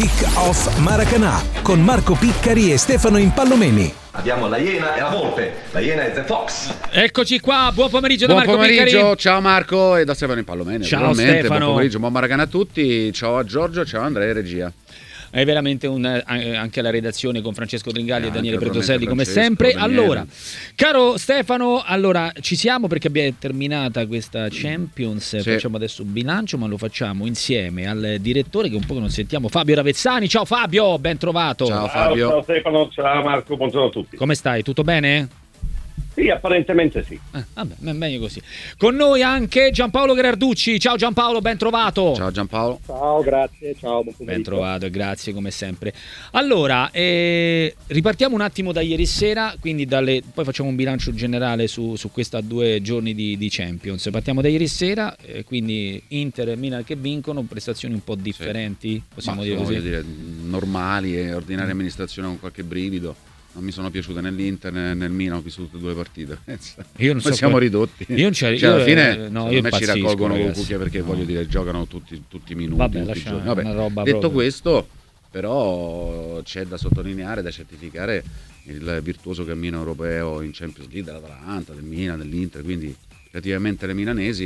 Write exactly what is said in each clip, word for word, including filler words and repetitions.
Kick-Off Maracanã con Marco Piccari e Stefano Impallomeni. Abbiamo la Iena e la Volpe. La Iena è The Fox. Eccoci qua, buon pomeriggio da buon Marco pomeriggio, Piccari. Ciao Marco e da Stefano Impallomeni. Ciao Stefano. Buon pomeriggio, buon Maracanã a tutti. Ciao a Giorgio, ciao Andrea e regia. È veramente un, anche la redazione con Francesco Tringali e, e Daniele Predoselli come Francesco, sempre. Daniele. Allora, caro Stefano, allora ci siamo perché abbiamo terminata questa Champions, sì. Facciamo adesso un bilancio, ma lo facciamo insieme al direttore che un po' che non sentiamo, Fabio Ravezzani. Ciao Fabio, ben trovato. Ciao Fabio. Ciao Stefano, ciao Marco, buongiorno a tutti. Come stai? Tutto bene? Sì, apparentemente sì. Eh, vabbè, meglio così. Con noi anche Giampaolo Gherarducci. Ciao Giampaolo, ben trovato. Ciao Giampaolo. Ciao, grazie, ciao, buon pomeriggio. Ben trovato e grazie come sempre. Allora, eh, ripartiamo un attimo da ieri sera, quindi dalle, poi facciamo un bilancio generale su, su questi due giorni di, di Champions. Partiamo da ieri sera, eh, quindi Inter e Milan che vincono, prestazioni un po' differenti, sì. Possiamo Ma, dire così? Dire, normali e ordinaria amministrazione con qualche brivido. Non mi sono piaciute nell'Inter né nel Milan, ho visto tutte e due partite. Io non so siamo come... ridotti. Io non c'è, cioè, io, alla fine eh, no, a me ci pazzisco, raccolgono con ragazzi. cucchia perché no. Voglio dire giocano tutti, tutti i minuti. Vabbè, tutti i giorni. Vabbè, una roba detto proprio. questo, però c'è da sottolineare, da certificare il virtuoso cammino europeo in Champions League dell'Atalanta, del Milan, dell'Inter, quindi relativamente le milanesi.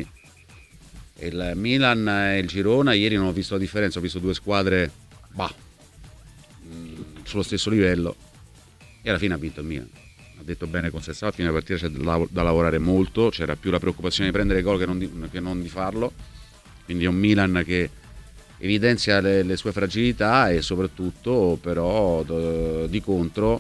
Il Milan e il Girona, ieri non ho visto la differenza, ho visto due squadre bah, sullo stesso livello. E alla fine ha vinto il Milan, ha detto bene con se stava, alla fine della partita c'è da, da lavorare molto, c'era più la preoccupazione di prendere gol che non di, che non di farlo, quindi è un Milan che evidenzia le, le sue fragilità e soprattutto però do, di contro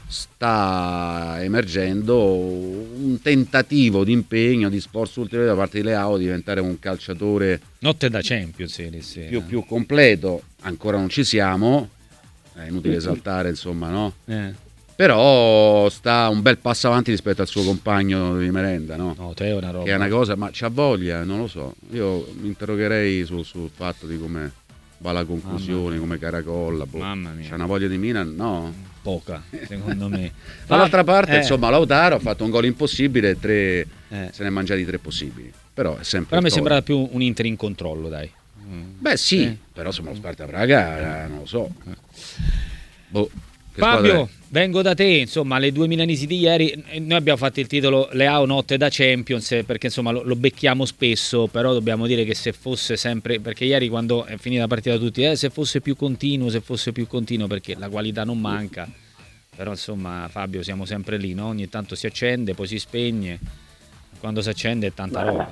sta emergendo un tentativo di impegno, di sforzo ulteriore da parte di Leao di diventare un calciatore notte da Champions ieri sera. più, più completo, ancora non ci siamo, è inutile esaltare insomma, no? Eh. Però sta un bel passo avanti rispetto al suo compagno di merenda, no? No, te è una roba. Che è una cosa, ma c'ha voglia, non lo so. Io mi interrogherei sul, sul fatto di come va la conclusione, come caracolla. Boh. Mamma mia. C'ha una voglia di Milan? No. Poca, secondo me. Dall'altra parte, eh. insomma, Lautaro ha fatto un gol impossibile, tre, eh. se ne è mangiati tre possibili. Però è sempre. Però mi sembra più un Inter in controllo, dai. Beh, sì, eh. però insomma, lo Sparta Praga, eh, non lo so. Boh. Fabio, vengo da te, insomma, le due milanesi di ieri, noi abbiamo fatto il titolo Leao notte da Champions, perché insomma lo, lo becchiamo spesso, però dobbiamo dire che se fosse sempre, perché ieri quando è finita la partita tutti, eh, se fosse più continuo, se fosse più continuo, perché la qualità non manca, però insomma Fabio siamo sempre lì, no? Ogni tanto si accende, poi si spegne, quando si accende è tanta roba.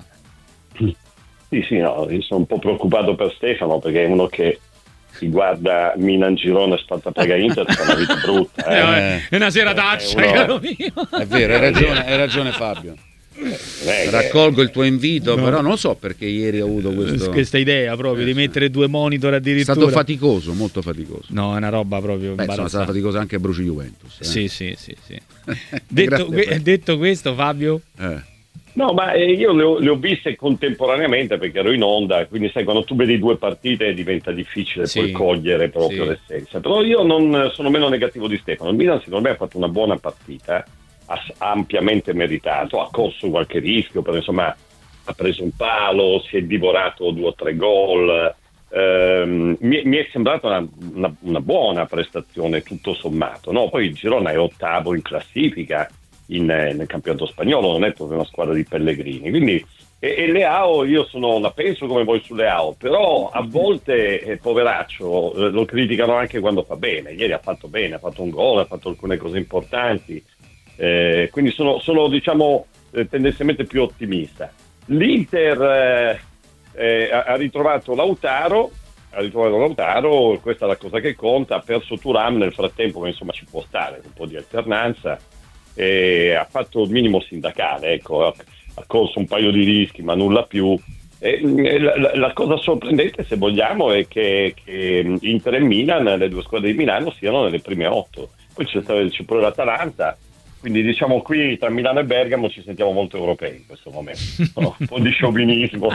Sì, sì, no, io sono un po' preoccupato per Stefano, perché è uno che si guarda Milan Girona e Sparta Praga Inter, è una vita brutta. Eh. Eh, è una serataccia, eh, caro mio. È vero, hai ragione, hai ragione Fabio. Eh, Raccolgo il tuo invito, no. Però non lo so perché ieri ho avuto questo... questa idea proprio eh, di mettere due monitor addirittura. È stato faticoso, molto faticoso. No, è una roba proprio Beh, insomma, è stata faticosa anche Bruci Juventus. Eh. Sì, sì, sì, sì. detto, que- detto questo, Fabio? Eh. No, ma io le ho, le ho viste contemporaneamente perché ero in onda, quindi sai, quando tu vedi due partite diventa difficile sì, poi cogliere proprio sì. l'essenza. Però io non sono meno negativo di Stefano. Il Milan secondo me ha fatto una buona partita, ha ampiamente meritato, ha corso qualche rischio, però insomma ha preso un palo, si è divorato due o tre gol. Ehm, mi, mi è sembrata una, una, una buona prestazione tutto sommato, no? Poi il Girona è ottavo in classifica in, nel campionato spagnolo, non è proprio una squadra di Pellegrini, quindi e, e Leao, io sono, la penso come voi su Leao, però a volte eh, poveraccio, eh, lo criticano anche quando fa bene. Ieri ha fatto bene, ha fatto un gol, ha fatto alcune cose importanti, eh, quindi sono, sono diciamo eh, tendenzialmente più ottimista. L'Inter eh, eh, ha, ha ritrovato Lautaro ha ritrovato Lautaro, questa è la cosa che conta. Ha perso Thuram nel frattempo, ma insomma ci può stare un po' di alternanza. E ha fatto il minimo sindacale, ecco, ha corso un paio di rischi ma nulla più. E la, la cosa sorprendente, se vogliamo, è che, che Inter e Milan, le due squadre di Milano, siano nelle prime otto. Poi c'è, c'è pure l'Atalanta, quindi diciamo qui tra Milano e Bergamo ci sentiamo molto europei in questo momento, no? Un po' di sciovinismo.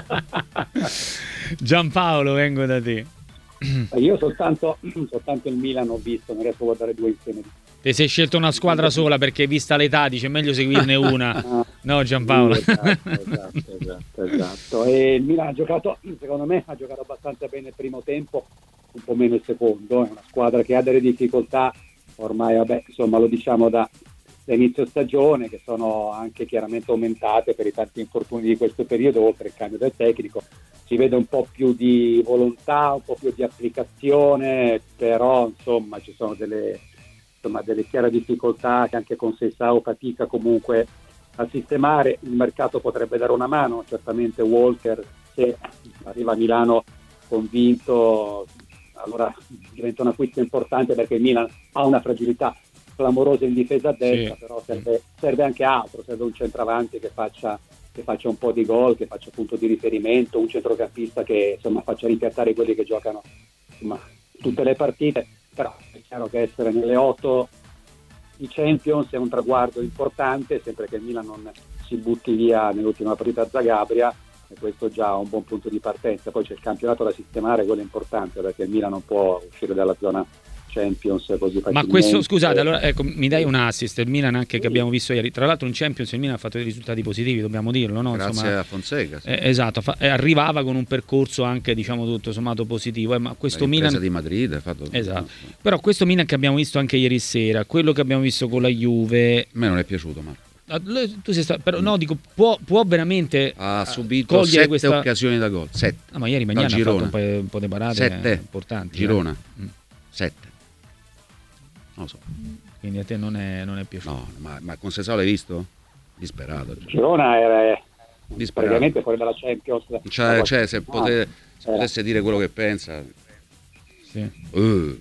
Giampaolo, vengo da te. Io soltanto, soltanto il Milan ho visto, non riesco a guardare due insieme. Ti sei scelto una squadra sola perché, vista l'età, dice meglio seguirne una. No, Giampaolo. Sì, esatto, esatto, esatto, esatto. E il Milan ha giocato, secondo me, ha giocato abbastanza bene il primo tempo, un po' meno il secondo, è una squadra che ha delle difficoltà ormai, vabbè, insomma lo diciamo da, da inizio stagione, che sono anche chiaramente aumentate per i tanti infortuni di questo periodo, oltre il cambio del tecnico. Si vede un po' più di volontà, un po' più di applicazione, però insomma ci sono delle, insomma, delle chiare difficoltà che anche con Seisao fatica comunque a sistemare. Il mercato potrebbe dare una mano, certamente Walker, se arriva a Milano convinto, allora diventa un acquisto importante, perché il Milan ha una fragilità clamorosa in difesa a destra, sì. Però serve, serve anche altro, serve un centravanti che faccia che faccia un po' di gol, che faccia punto di riferimento, un centrocampista che insomma faccia ripiattare quelli che giocano insomma tutte le partite. Però è chiaro che essere nelle otto di Champions è un traguardo importante, sempre che il Milan non si butti via nell'ultima partita a Zagabria, e questo già è un buon punto di partenza. Poi c'è il campionato da sistemare, quello è importante, perché il Milan non può uscire dalla zona Champions così facilmente. Ma questo, scusate, allora ecco, mi dai un assist, il Milan anche che abbiamo visto ieri, tra l'altro in Champions il Milan ha fatto dei risultati positivi, dobbiamo dirlo, no? Grazie Insomma, a Fonseca, sì. eh, esatto, fa, eh, arrivava con un percorso anche diciamo tutto sommato positivo, eh, ma questo Milan di Madrid ha fatto... esatto. Però questo Milan che abbiamo visto anche ieri sera, quello che abbiamo visto con la Juve, a me non è piaciuto, Marco. Tu sei stato, però no, dico, può, può veramente ha subito cogliere sette questa... occasioni da gol, sette. Ah, ma ieri Magnana ha fatto un po', un po' di parate sette. importanti. Girona, eh. sette. Non lo so. Quindi a te non è, non è piaciuto? No, ma, ma con Seisao l'hai visto? Disperato. Girona era Disperato. praticamente fuori dalla Champions. Cioè, cioè se, pote, se potesse dire quello che pensa. Sì. Uh.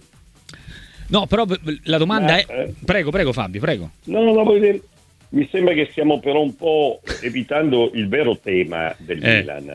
No, però la domanda eh, è... Prego, prego Fabio, prego. No, no, no, voglio dire, mi sembra che stiamo però un po' evitando il vero tema del eh. Milan,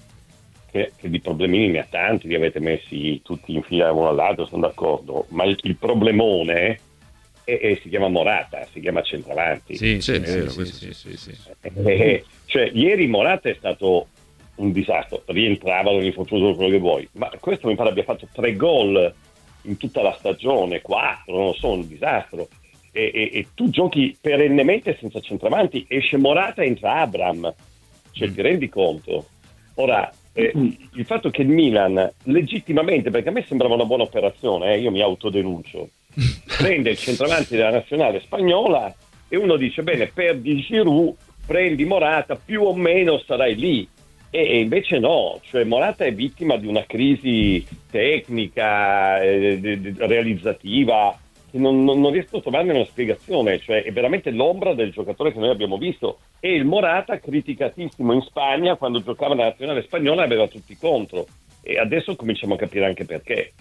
che, che di problemini ne ha tanti, li avete messi tutti in fila uno all'altro, sono d'accordo, ma il, il problemone è, è, si chiama Morata, si chiama centravanti. Sì, sì, sì, sì, vero, sì, sì, sì, sì, sì. Eh, cioè, ieri Morata è stato un disastro, rientrava l'infortunio, quello che vuoi, ma questo mi pare abbia fatto tre gol in tutta la stagione, quattro, non lo so, un disastro. E, e, e tu giochi perennemente senza centravanti, esce Morata, entra Abraham, cioè mm. ti rendi conto? Ora, eh, il fatto che il Milan legittimamente, perché a me sembrava una buona operazione, eh, io mi autodenuncio, prende il centravanti della nazionale spagnola e uno dice bene, perdi Giroud, prendi Morata, più o meno sarai lì. E invece no, cioè Morata è vittima di una crisi tecnica, eh, realizzativa, che non, non, non riesco a trovarne una spiegazione, cioè è veramente l'ombra del giocatore che noi abbiamo visto. E il Morata, criticatissimo in Spagna, quando giocava nella nazionale spagnola aveva tutti contro, e adesso cominciamo a capire anche perché.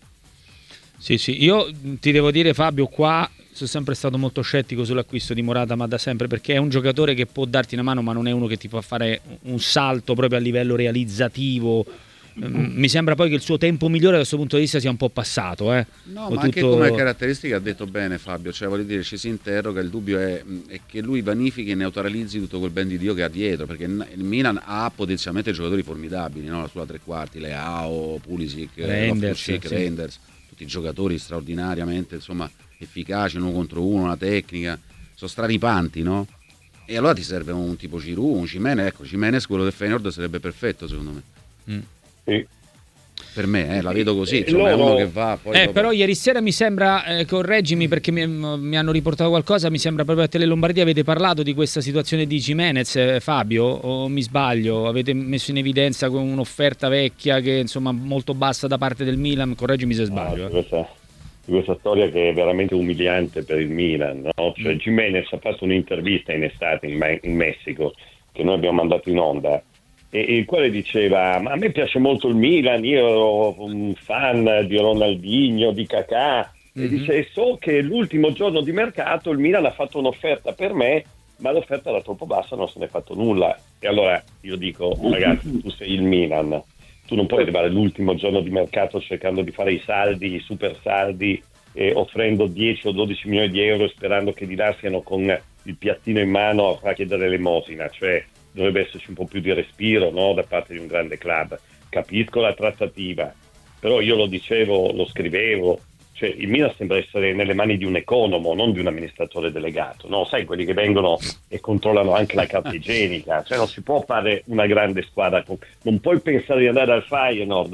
Sì, sì, io ti devo dire Fabio, qua sono sempre stato molto scettico sull'acquisto di Morata, ma da sempre, perché è un giocatore che può darti una mano, ma non è uno che ti fa fare un salto proprio a livello realizzativo. Mi sembra poi che il suo tempo migliore da questo punto di vista sia un po' passato, eh. No, o ma tutto... anche come caratteristica ha detto bene Fabio, cioè voglio dire, ci si interroga, il dubbio è, è che lui vanifichi e neutralizzi tutto quel ben di Dio che ha dietro, perché il Milan ha potenzialmente giocatori formidabili, no? Sulla tre quarti, Leao, Pulisic, Reinders, Loftus-Cheek, sì. Reinders, tutti giocatori straordinariamente insomma efficaci, uno contro uno, una tecnica, sono straripanti, no? E allora ti serve un tipo Giroud, un Gimenez, ecco, Gimenez quello del Feyenoord sarebbe perfetto secondo me. Mm. Sì. Per me, eh, la vedo così, insomma, loro... è uno che va poi eh, dopo... però ieri sera mi sembra, eh, correggimi perché mi, mi hanno riportato qualcosa, mi sembra proprio a Tele Lombardia avete parlato di questa situazione di Gimenez, eh, Fabio, o mi sbaglio? Avete messo in evidenza con un'offerta vecchia che insomma molto bassa da parte del Milan, correggimi se sbaglio. Ah, questa, questa storia che è veramente umiliante per il Milan, no? Cioè, mm. Gimenez ha fatto un'intervista in estate in, in Messico che noi abbiamo mandato in onda, e il quale diceva ma a me piace molto il Milan, io ero un fan di Ronaldinho, di Kakà, mm-hmm. e dice e so che l'ultimo giorno di mercato il Milan ha fatto un'offerta per me, ma l'offerta era troppo bassa, non se ne è fatto nulla. E allora io dico ragazzi, tu sei il Milan, tu non puoi arrivare l'ultimo giorno di mercato cercando di fare i saldi, i super saldi, e offrendo dieci o dodici milioni di euro sperando che di là siano con il piattino in mano a chiedere l'elemosina. Cioè dovrebbe esserci un po' più di respiro, no? Da parte di un grande club. Capisco la trattativa, però io lo dicevo, lo scrivevo, cioè il Milan sembra essere nelle mani di un economo, non di un amministratore delegato, no? Sai, quelli che vengono e controllano anche la carta igienica, cioè non si può fare una grande squadra, non puoi pensare di andare al Feyenoord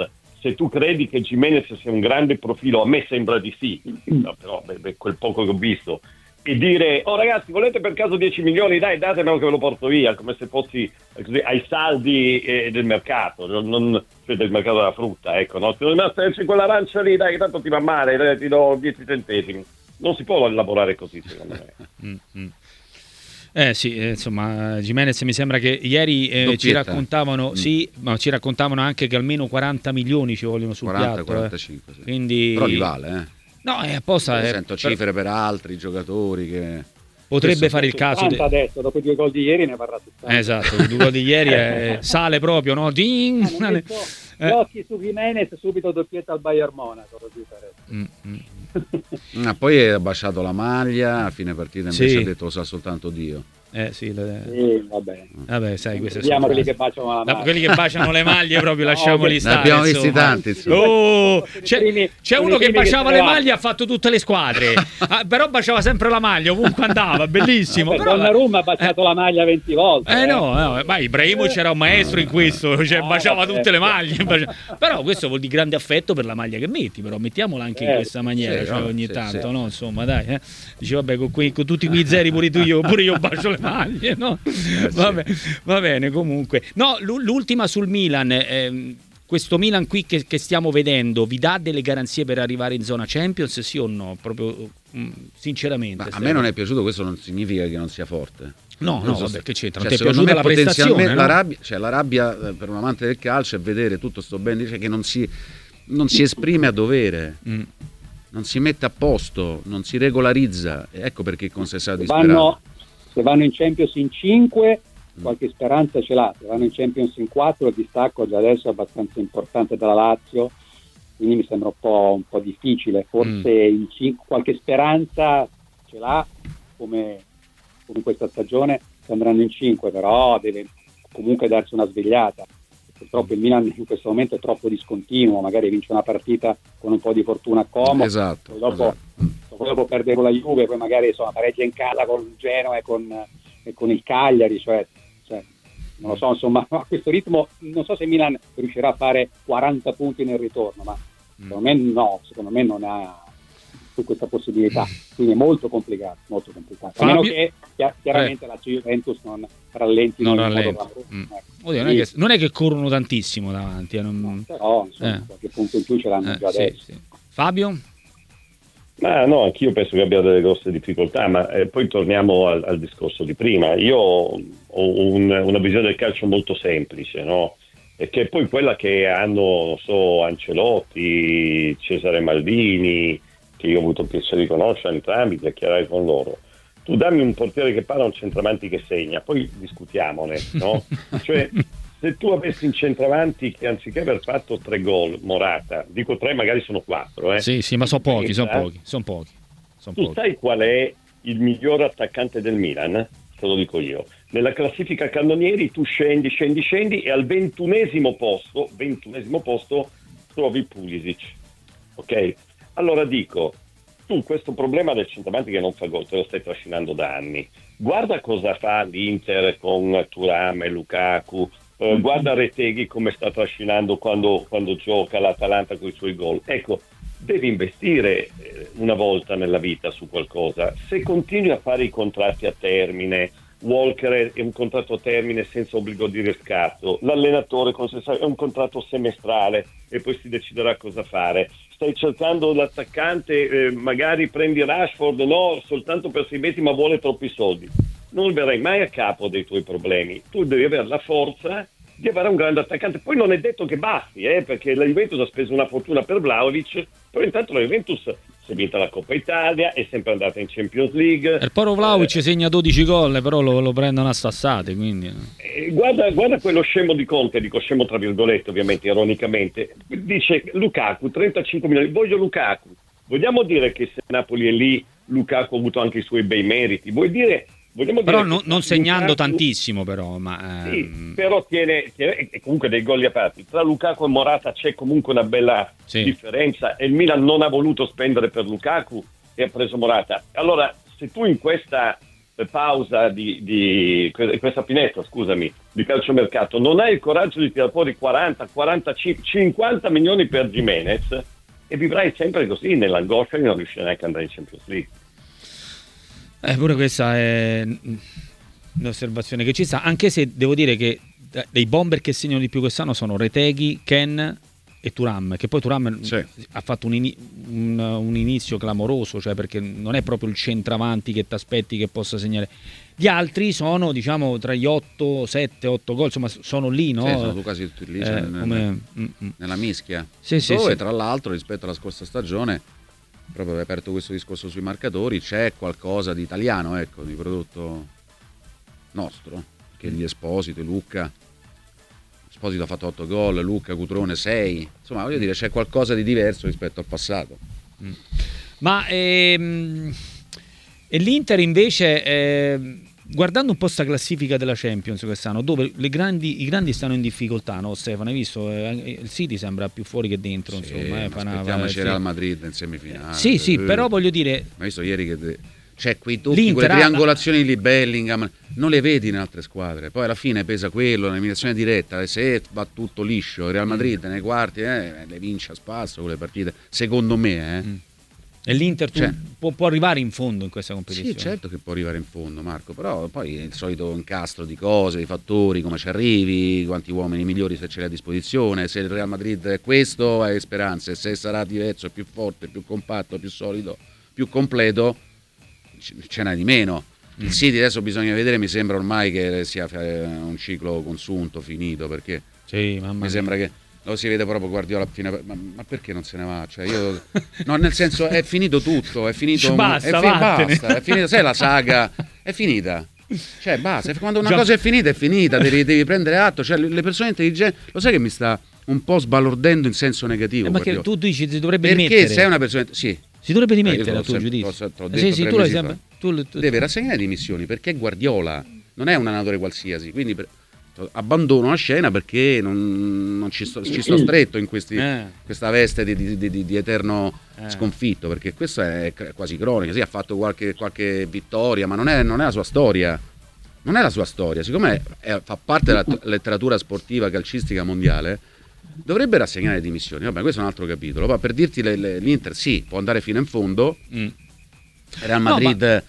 se tu credi che Gimenez sia un grande profilo, a me sembra di sì, no, però beh, beh, quel poco che ho visto, e dire oh ragazzi volete per caso dieci milioni, dai datemelo che ve lo porto via, come se fossi così, ai saldi eh, del mercato, non, cioè del mercato della frutta, ecco, no? Ti devi metterci quell'arancia lì, dai che tanto ti va male, ti do dieci centesimi, non si può lavorare così secondo me. Mm-hmm. Eh sì, eh, insomma, Gimenez mi sembra che ieri eh, ci raccontavano, mm. sì, ma ci raccontavano anche che almeno quaranta milioni ci vogliono sul quaranta, piatto. quarantacinque, eh. sì. Quindi... Però li vale, eh. No, è apposta. Eh, eh, sento cifre per... per altri giocatori che... Potrebbe Questo fare il caso. De... adesso, dopo i due gol di ieri ne varrà settanta. Esatto, i due gol di ieri è... sale proprio, no? Ding! Ah, detto, eh. Gli occhi su Gimenez, subito doppietta al Bayern Monaco. Mm, mm. Ah, poi ha baciato la maglia, a fine partita invece sì. ha detto lo sa soltanto Dio. Eh sì, le... sì vabbè. Vabbè, sai, queste sono quelli cose. che baciano la maglia. Quelli che baciano le maglie proprio, no, lasciamoli stare. Ne abbiamo visti insomma. tanti, insomma. Oh, c'è, primi, c'è uno che baciava che le maglie, ha fatto tutte le squadre. ah, però baciava sempre la maglia ovunque andava, bellissimo. Vabbè, però Donnarumma ha baciato eh. la maglia venti volte. Eh, eh. no, no, ma Ibrahimovic era un maestro in questo, cioè no, baciava vabbè. tutte le maglie. Baciava. Però questo vuol dire grande affetto per la maglia che metti, però mettiamola anche eh, in questa maniera, sì, cioè no, ogni sì, tanto, sì. no? Insomma, dai, eh. Dice vabbè, con, quei, con tutti i miseri pure tu io, pure io bacio le maglie, no? Eh, vabbè. Va bene, comunque. No, l'ultima sul Milan, ehm, questo Milan qui che, che stiamo vedendo, vi dà delle garanzie per arrivare in zona Champions, sì o no? Proprio mh, sinceramente. Ma a me non è piaciuto, questo non significa che non sia forte. No, non no, so vabbè, che c'entra? Cioè, non ti è piaciuta me la prestazione? La no? rabbia, cioè, la rabbia per un amante del calcio è vedere tutto sto ben, dice che non si, non si esprime a dovere. Mm. Non si mette a posto, non si regolarizza, ecco perché con sé sa disperato. Vanno, se vanno in Champions in cinque, qualche speranza ce l'ha. Se vanno in Champions in quattro, il distacco già adesso è abbastanza importante dalla Lazio, quindi mi sembra un po', un po' difficile. Forse mm. in cinque, qualche speranza ce l'ha, come, come in questa stagione, se andranno in cinque, però deve comunque darsi una svegliata. Purtroppo il Milan in questo momento è troppo discontinuo, magari vince una partita con un po' di fortuna a Como, esatto, poi dopo, esatto. poi dopo perde con la Juve, poi magari insomma pareggia in casa con il Genoa e con, e con il Cagliari, cioè, cioè non lo so, insomma a questo ritmo non so se Milan riuscirà a fare quaranta punti nel ritorno, ma secondo me no, secondo me non ha questa possibilità, quindi è molto complicato, molto complicato. A meno che chiaramente eh. la Juventus non rallenti non in rallenti. modo mm. ecco. Oddio, non, è che, non è che corrono tantissimo davanti, eh, non... no, però insomma, eh. qualche punto in più ce l'hanno eh, già sì, adesso. sì. Fabio? Ma no, anch'io penso che abbia delle grosse difficoltà, ma eh, poi torniamo al, al discorso di prima. Io ho un, una visione del calcio molto semplice, no? E che è poi quella che hanno, non so, Ancelotti, Cesare Maldini, che io ho avuto il piacere di conoscere entrambi, chiacchierare con loro. Tu dammi un portiere che parla, un centravanti che segna, poi discutiamone, no? Cioè, se tu avessi un centravanti che anziché aver fatto tre gol, Morata, dico tre, magari sono quattro, eh? Sì, sì, ma sono pochi, sono pochi, sono pochi. Son tu pochi. sai qual è il miglior attaccante del Milan? Te lo dico io. Nella classifica cannonieri tu scendi, scendi, scendi e al ventunesimo posto, ventunesimo posto trovi Pulisic, ok? Allora dico, tu questo problema del centravanti che non fa gol te lo stai trascinando da anni. Guarda cosa fa l'Inter con Thuram e Lukaku, eh, guarda Retegui come sta trascinando quando, quando gioca l'Atalanta con i suoi gol. Ecco, devi investire una volta nella vita su qualcosa. Se continui a fare i contratti a termine, Walker è un contratto a termine senza obbligo di riscatto, l'allenatore è un contratto semestrale e poi si deciderà cosa fare. Stai cercando l'attaccante, eh, magari prendi Rashford, no, soltanto per sei mesi ma vuole troppi soldi. Non verrai mai a capo dei tuoi problemi. Tu devi avere la forza di avere un grande attaccante. Poi non è detto che basti, eh, perché la Juventus ha speso una fortuna per Vlahovic, però intanto la Juventus si è vinta la Coppa Italia, è sempre andata in Champions League. Il povero Vlahovic eh, segna dodici gol, però lo, lo prendono a sassate, quindi... Eh, guarda, guarda quello scemo di Conte, dico scemo tra virgolette ovviamente, ironicamente, dice Lukaku, trentacinque milioni, voglio Lukaku. Vogliamo dire che se Napoli è lì, Lukaku ha avuto anche i suoi bei meriti, vuol dire... Però non, non segnando Lukaku, tantissimo però ma, sì, ehm... però tiene, tiene e comunque dei gol aperti tra Lukaku e Morata c'è comunque una bella sì. differenza e il Milan non ha voluto spendere per Lukaku e ha preso Morata. Allora se tu in questa pausa di, di questa finestra, scusami, di calciomercato, non hai il coraggio di tirare fuori quaranta, quarantacinque, cinquanta milioni per Gimenez e vivrai sempre così nell'angoscia di non riuscire neanche ad andare in Champions League. Eh, pure questa è un'osservazione che ci sta, anche se devo dire che dei bomber che segnano di più quest'anno sono Retegui, Ken e Thuram, che poi Thuram sì. ha fatto un, in, un, un inizio clamoroso, cioè perché non è proprio il centravanti che ti aspetti che possa segnare. Gli altri sono, diciamo, tra gli otto, sette, otto gol, insomma sono lì, no? Sì, sono quasi tutti lì, eh, cioè, come... nel, nella mischia. Sì, sì, dove sì. Tra l'altro rispetto alla scorsa stagione, proprio hai aperto questo discorso sui marcatori, c'è qualcosa di italiano, ecco, di prodotto nostro, che gli Esposito, Lucca. Esposito ha fatto otto gol, Lucca, Cutrone sei, insomma voglio dire c'è qualcosa di diverso rispetto al passato. Mm. Ma ehm, e l'Inter invece, eh, guardando un po' sta classifica della Champions quest'anno, dove le grandi, i grandi stanno in difficoltà, no Stefano? Hai visto? Eh, il City sembra più fuori che dentro, Sì, insomma. Eh, ma aspettiamoci Real Madrid in semifinale. Sì, sì, eh. però voglio dire... Ma visto ieri che... C'è quei tocchi, L'Inter quelle ha- triangolazioni di Bellingham, non le vedi in altre squadre. Poi alla fine pesa quello, l'eliminazione diretta, se va tutto liscio, il Real Madrid nei quarti eh, le vince a spasso quelle partite, secondo me. Eh. Mm. E l'Inter tu, Cioè- può, può arrivare in fondo in questa competizione? Sì, certo che può arrivare in fondo, Marco, però poi è il solito incastro di cose, di fattori, come ci arrivi, quanti uomini migliori se ce l'hai a disposizione, se il Real Madrid è questo hai speranze, se sarà diverso, più forte, più compatto, più solido, più completo, ce n'è di meno. Il City adesso bisogna vedere, mi sembra ormai che sia un ciclo consunto, finito, perché Sì, mamma mi mia. sembra che lo si vede proprio Guardiola fine, ma, ma perché non se ne va? Cioè io, no, nel senso è finito tutto, è finito, Basta, è, fi- vattene. basta, è finita, sai la saga, è finita. Cioè basta, quando una Già- cosa è finita è finita, devi, devi prendere atto, cioè le, le persone intelligenti, lo sai che mi sta un po' sbalordendo in senso negativo, Eh, ma che Guardiola. tu dici si dovrebbe Perché rimettere? sei una persona, sì, Si dovrebbe Eh, io rimettere te l'ho a tuo sempre- giudizio. t'ho- t'ho Eh, detto sì, sì, tre tu l'hai mesi sempre... fa. tu- tu- deve rassegnare dimissioni perché è Guardiola, non è un allenatore qualsiasi, quindi per- abbandono la scena perché non, non ci, sto, ci sto stretto in questi, Eh. questa veste di, di- di- di eterno Eh. sconfitto, perché questo è c- quasi cronica. Sì, ha fatto qualche, qualche vittoria, ma non è, non è la sua storia. Non è la sua storia, siccome è- fa parte della t- letteratura sportiva calcistica mondiale, dovrebbe rassegnare le dimissioni. Vabbè, questo è un altro capitolo. Ma per dirti, le- le- l'Inter sì, può andare fino in fondo. Mm. Real No, Madrid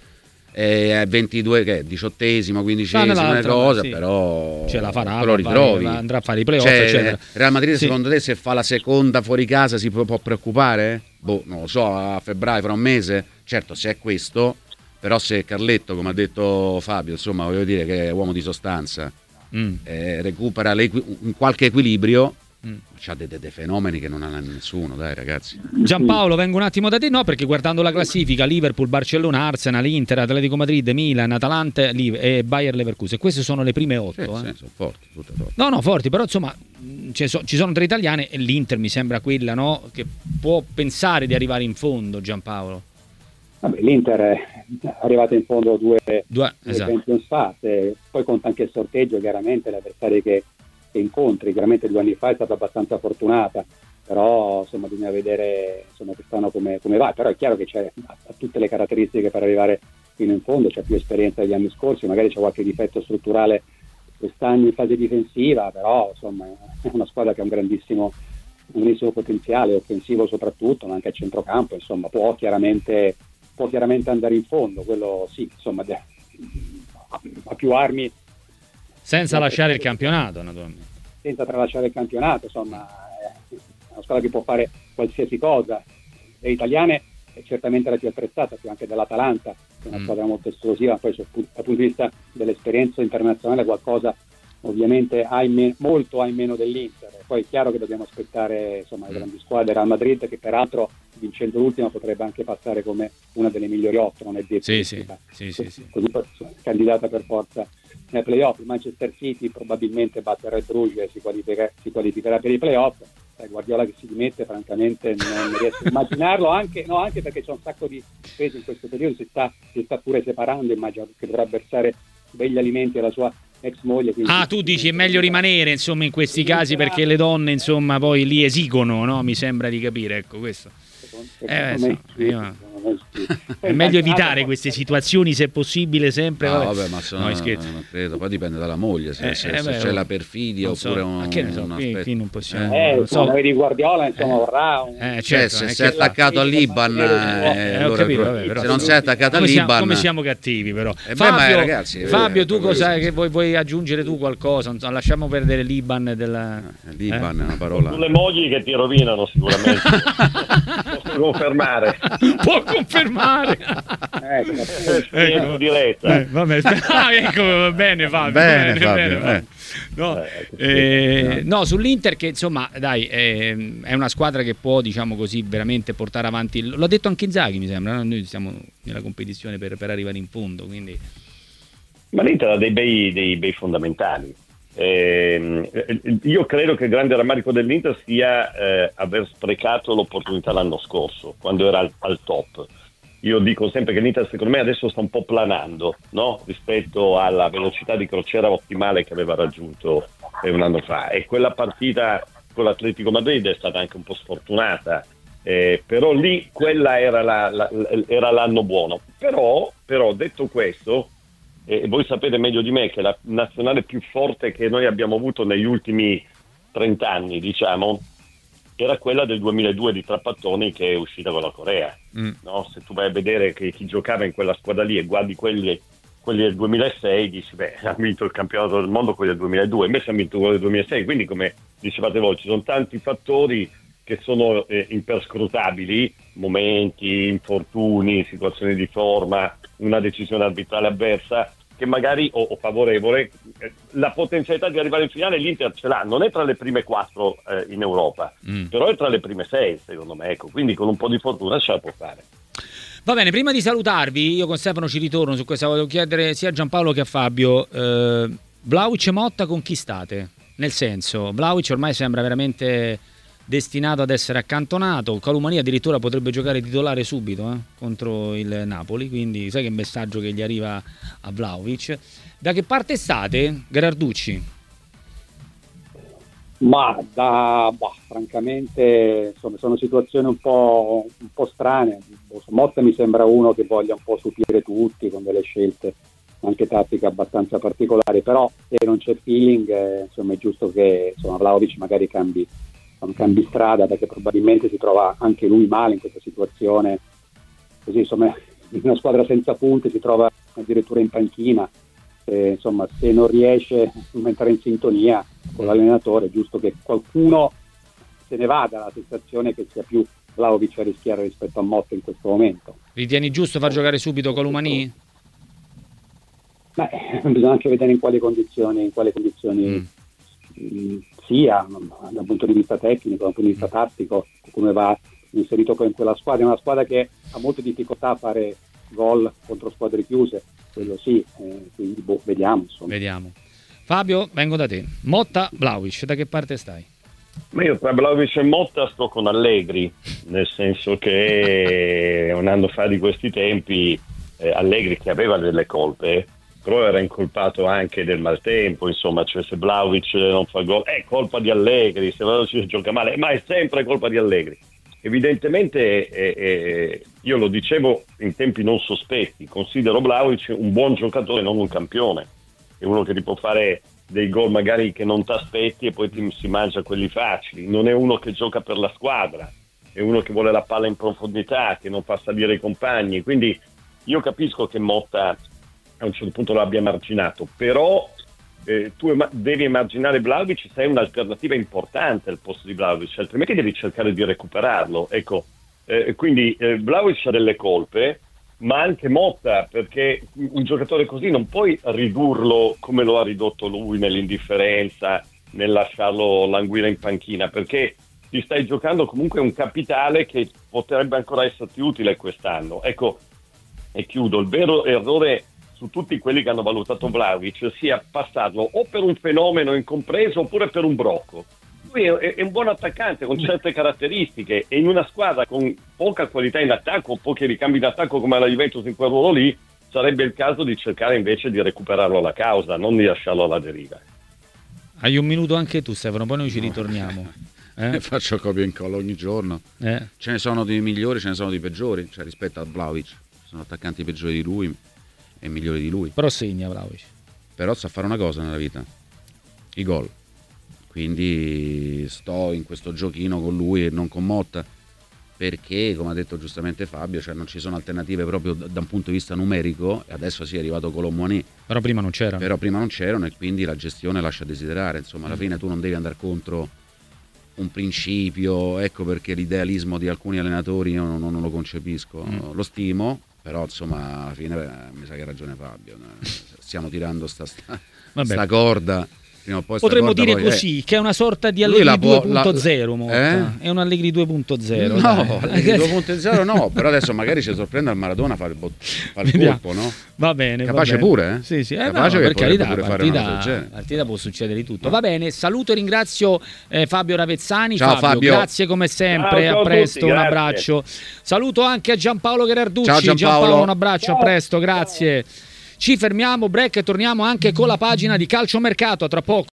è ventidue, che è diciottesimo, quindicesimo, Sta una nell'altra, cosa, sì. però Ce la farà, te lo va- ritrovi. va- andrà a fare i playoff, Cioè, eccetera. Real Madrid Sì. secondo te se fa la seconda fuori casa si può, può preoccupare? Boh, non lo so, a febbraio, fra un mese. Certo, se è questo, però se Carletto, come ha detto Fabio, insomma, voglio dire che è uomo di sostanza, Mm. eh, recupera l'equi- un qualche equilibrio, Mm. c'ha dei, dei fenomeni che non ha nessuno, dai ragazzi. Giampaolo, vengo un attimo da te, no, perché guardando la classifica, Liverpool, Barcellona, Arsenal, Inter, Atletico Madrid, Milan, Atalanta Liv- e Bayer Leverkusen, queste sono le prime Sì, otto. eh. sì, sono forti, tutte forti. No, no, forti, però insomma mh, ci so- ci sono tre italiane e l'Inter mi sembra quella, no, che può pensare di arrivare in fondo, Giampaolo. Vabbè, l'Inter è arrivata in fondo due, Due, due esatto. Champions fate, poi conta anche il sorteggio, chiaramente l'avversario che, che incontri, chiaramente due anni fa è stata abbastanza fortunata, però insomma bisogna vedere insomma, quest'anno come, come va, però è chiaro che c'è ha, ha tutte le caratteristiche per arrivare fino in fondo, c'è più esperienza degli anni scorsi, magari c'è qualche difetto strutturale quest'anno in fase difensiva, però insomma è una squadra che ha un grandissimo, un grandissimo potenziale offensivo soprattutto, ma anche a centrocampo, insomma può chiaramente può chiaramente andare in fondo, quello sì, insomma de- ha, ha più armi Senza lasciare il campionato, naturalmente. senza tralasciare il campionato, insomma è una squadra che può fare qualsiasi cosa. Le italiane è certamente la più attrezzata, più anche dell'Atalanta, che è una Mm. squadra molto esplosiva, poi sul pu- dal punto di vista dell'esperienza internazionale qualcosa ovviamente ha in me- molto ha in meno dell'Inter. Poi è chiaro che dobbiamo aspettare insomma le grandi squadre, Real Madrid che peraltro vincendo l'ultima potrebbe anche passare come una delle migliori otto, non è detto Sì, che sì, sia sì, sì, sì. così per- candidata per forza nei playoff. Il Manchester City probabilmente batte il Red Bruges e si, qualifica- si qualificherà per i playoff. Eh, Guardiola che si dimette francamente non riesco a immaginarlo, anche, no, anche perché c'è un sacco di spese in questo periodo, si sta, si sta pure separando, immagino che dovrà versare degli alimenti alla sua ex moglie. quindi- Ah, tu dici è meglio rimanere insomma in questi casi perché le donne insomma poi li esigono, no? Mi sembra di capire, ecco questo. Secondo, Eh, secondo me, so, sì, io- secondo È meglio evitare queste situazioni se possibile sempre. No, vabbè, vabbè, ma sono, no, non credo, poi dipende dalla moglie se, Eh, se, eh, se beh, c'è la perfidia non so, oppure un, ma che ne so, un qui- aspetto. qui non possiamo- Eh, non so. insomma, vedi Guardiola, insomma, vorrà un... Eh, Cioè, certo, se è sei che- attaccato all'Iban, Eh, eh, Eh, ho allora capito, pro- vabbè, però se non sì. sei attaccato come siamo, all'Iban, come siamo cattivi però. Eh beh, Fabio, ma, eh, ragazzi, eh, Fabio, tu eh, cosa questo. che vuoi, vuoi aggiungere tu qualcosa? Non so, lasciamo perdere l'Iban della Eh, l'Iban eh? è una parola. Sulle mogli che ti rovinano sicuramente. Posso confermare. Può confermare. Ecco, Esperienza Ecco. diretta. Eh, vabbè, ah, ecco, va bene Fabio. Bene, Fabio, eh. No, Eh, eh, no, sull'Inter che insomma, dai, eh, è una squadra che può, diciamo così, veramente portare avanti. L'ha detto anche Inzaghi, mi sembra. No? Noi siamo nella competizione per, per arrivare in fondo, quindi Ma l'Inter ha dei bei, dei bei fondamentali. Eh, io credo che il grande rammarico dell'Inter sia eh, aver sprecato l'opportunità l'anno scorso, quando era al, al top. Io dico sempre che l'Inter secondo me adesso sta un po' planando, no? Rispetto alla velocità di crociera ottimale che aveva raggiunto eh, un anno fa. E quella partita con l'Atletico Madrid è stata anche un po' sfortunata, eh, però lì quella era, la, la, era l'anno buono. Però, però detto questo, e voi sapete meglio di me che la nazionale più forte che noi abbiamo avuto negli ultimi trent'anni, diciamo, era quella del duemiladue di Trapattoni, che è uscita con la Corea. mm. No? Se tu vai a vedere che chi giocava in quella squadra lì e guardi quelli, quelli del duemilasei, dici beh, ha vinto il campionato del mondo quelli del duemiladue, invece ha vinto quello del duemilasei. Quindi, come dicevate voi, ci sono tanti fattori che sono eh, imperscrutabili, momenti, infortuni, situazioni di forma, una decisione arbitrale avversa, che magari, o, o favorevole, eh, la potenzialità di arrivare in finale l'Inter ce l'ha, non è tra le prime quattro eh, in Europa, Mm. però è tra le prime sei, secondo me, ecco, quindi con un po' di fortuna ce la può fare. Va bene, prima di salutarvi, io con Stefano ci ritorno su questa, volevo chiedere sia a Giampaolo che a Fabio, eh, Vlahovic e Motta con chi state? Nel senso, Vlahovic ormai sembra veramente destinato ad essere accantonato, Colomani addirittura potrebbe giocare titolare subito eh, contro il Napoli, quindi sai che messaggio che gli arriva a Vlahovic. Da che parte state, Gherarducci? Ma da, bah, francamente insomma, sono situazioni un po', un po' strane. Motta mi sembra uno che voglia un po' stupire tutti con delle scelte anche tattiche abbastanza particolari, però se non c'è feeling eh, insomma è giusto che insomma, Vlahovic magari cambi, cambi strada, perché probabilmente si trova anche lui male in questa situazione, così insomma in una squadra senza punti si trova addirittura in panchina. Eh, insomma, se non riesce a entrare in sintonia con l'allenatore, è giusto che qualcuno se ne vada, la sensazione che sia più Vlahovic a rischiare rispetto a Motta in questo momento. Ritieni giusto far giocare subito Colomani? Beh, bisogna anche vedere in quali condizioni, in quali condizioni Mm. mh, sia dal punto di vista tecnico, dal punto di vista tattico, come va inserito poi in quella squadra. È una squadra che ha molte difficoltà a fare gol contro squadre chiuse, quello sì, eh, quindi boh, vediamo insomma. Vediamo. Fabio, vengo da te. Motta, Vlahovic, da che parte stai? Ma io tra Vlahovic e Motta sto con Allegri, nel senso che un anno fa di questi tempi eh, Allegri, che aveva delle colpe, però era incolpato anche del maltempo, insomma, cioè se Vlahovic non fa gol è colpa di Allegri, se Vlahovic gioca male, ma è sempre colpa di Allegri. Evidentemente eh, eh, io lo dicevo in tempi non sospetti, considero Vlahovic un buon giocatore, non un campione, è uno che ti può fare dei gol magari che non ti aspetti e poi ti si mangia quelli facili, non è uno che gioca per la squadra, è uno che vuole la palla in profondità, che non fa salire i compagni, quindi io capisco che Motta a un certo punto lo abbia marginato, però eh, tu ema- devi immaginare Vlahovic, sei un'alternativa importante al posto di Vlahovic, altrimenti devi cercare di recuperarlo, ecco, eh, quindi eh, Vlahovic ha delle colpe, ma anche Motta, perché un giocatore così non puoi ridurlo come lo ha ridotto lui, nell'indifferenza, nel lasciarlo languire in panchina, perché ti stai giocando comunque un capitale che potrebbe ancora esserti utile quest'anno. Ecco, e chiudo, il vero errore su tutti quelli che hanno valutato Vlahovic sia passarlo o per un fenomeno incompreso oppure per un brocco. Lui è, è un buon attaccante con certe caratteristiche, e in una squadra con poca qualità in attacco, pochi ricambi in attacco come la Juventus in quel ruolo lì, sarebbe il caso di cercare invece di recuperarlo alla causa, non di lasciarlo alla deriva. Hai un minuto anche tu, Stefano, poi noi ci ritorniamo. Eh? Faccio copia e incolla ogni giorno. Eh? Ce ne sono di migliori, ce ne sono di peggiori, cioè rispetto a Vlahovic. Sono attaccanti peggiori di lui e migliori di lui. Però segna Vlahovic. Però sa fare una cosa nella vita, i gol. Quindi sto in questo giochino con lui e non con Motta, perché come ha detto giustamente Fabio, cioè non ci sono alternative proprio da, da un punto di vista numerico, e adesso sì è arrivato Colomboani, però prima non c'erano. Però prima non c'erano e quindi la gestione lascia a desiderare, insomma alla fine tu non devi andare contro un principio, ecco perché l'idealismo di alcuni allenatori io non, non lo concepisco, mm. lo stimo, però insomma alla fine beh, mi sa che ha ragione Fabio, stiamo tirando sta, sta, sta corda. Potremmo dire poi, così, eh, che è una sorta di Allegri due punto zero, eh? È un Allegri due punto zero. No, Allegri due punto zero no, però adesso magari ci sorprende al Maradona a fare il, bot- fare il colpo, no? Va bene. Capace va bene. pure, eh? Sì, sì, eh, Capace no, che per carità, pure partita, fare partita può succedere di tutto. Va bene, saluto e ringrazio eh, Fabio Ravezzani. Ciao Fabio, Fabio. Grazie come sempre, ciao, a presto, tutti, un grazie. abbraccio. Saluto anche a Giampaolo Gherarducci. Ciao Giampaolo. Giampaolo, un abbraccio, ciao. a presto, grazie. Ci fermiamo, break e torniamo anche con la pagina di Calciomercato, tra poco.